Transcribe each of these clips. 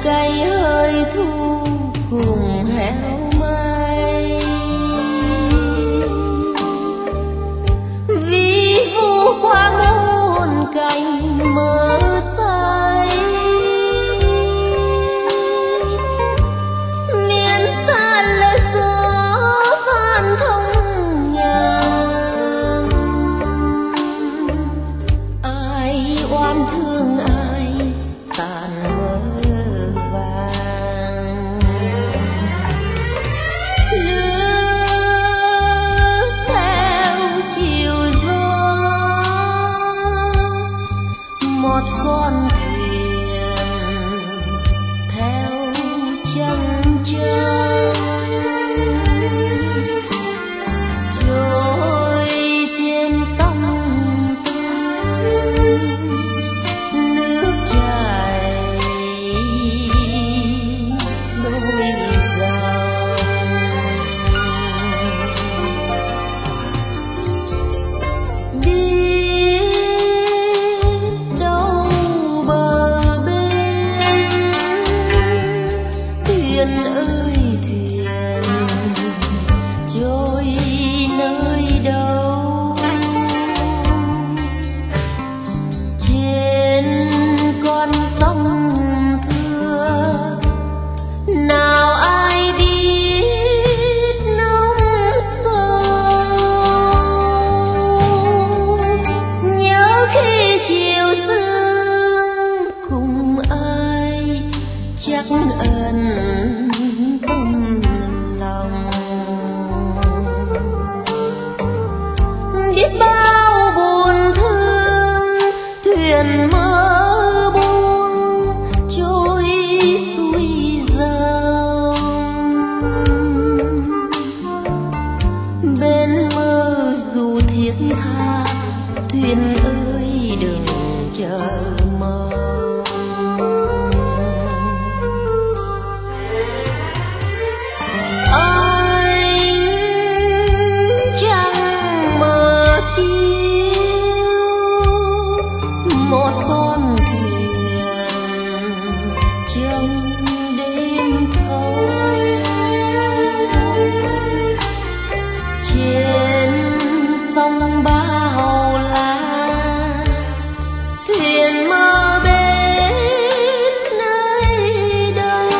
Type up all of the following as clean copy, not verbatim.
cây hơi thu cùng héo mây. Vì vu qua muôn cành mơ say, miền xa lời gió phan thông ngàn. Ai oan thương ai tàn mơ vàng, lướt theo chiều gió một con thuyền theo chân trăng, trôi trên sông Tương, nước chảy đôi dòng. Biết đâu bờ bên, thuyền ơi thuyền trôi nơi đâu. Trên con sông thưa nào ai biết nông sâu. Nhớ khi chiều sương cùng ai chắc ẩn tâm lòng. Biết bao buồn thương thuyền mơ buông trôi xuôi dòng. Bên mơ dù thiết tha thuyền ơi đừng chờ mong. Anh chẳng mơ chiều một con thuyền trong đêm thâu. Trên sông bao la thuyền mơ bên nơi đâu.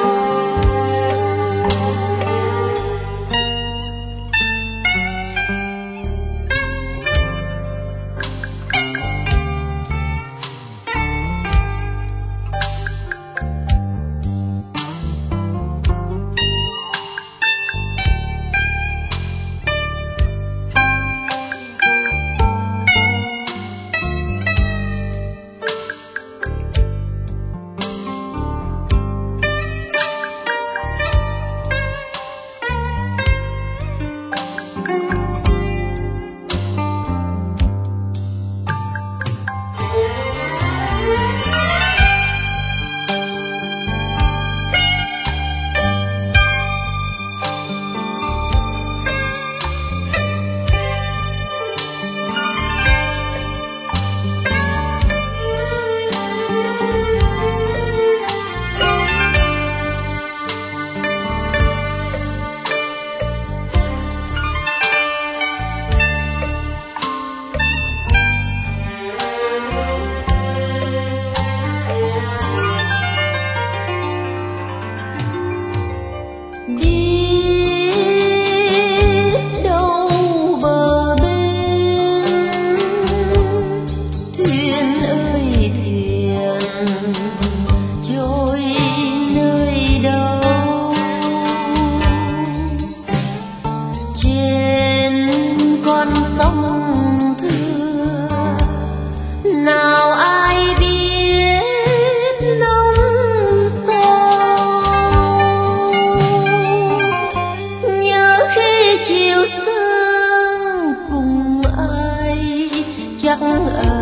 Biết đâu bờ bên, thuyền ơi thuyền trôi nơi đâu. Trên con sông thưa nào ai biết nông sâu. Nhớ khi chiều sương cùng ai chắc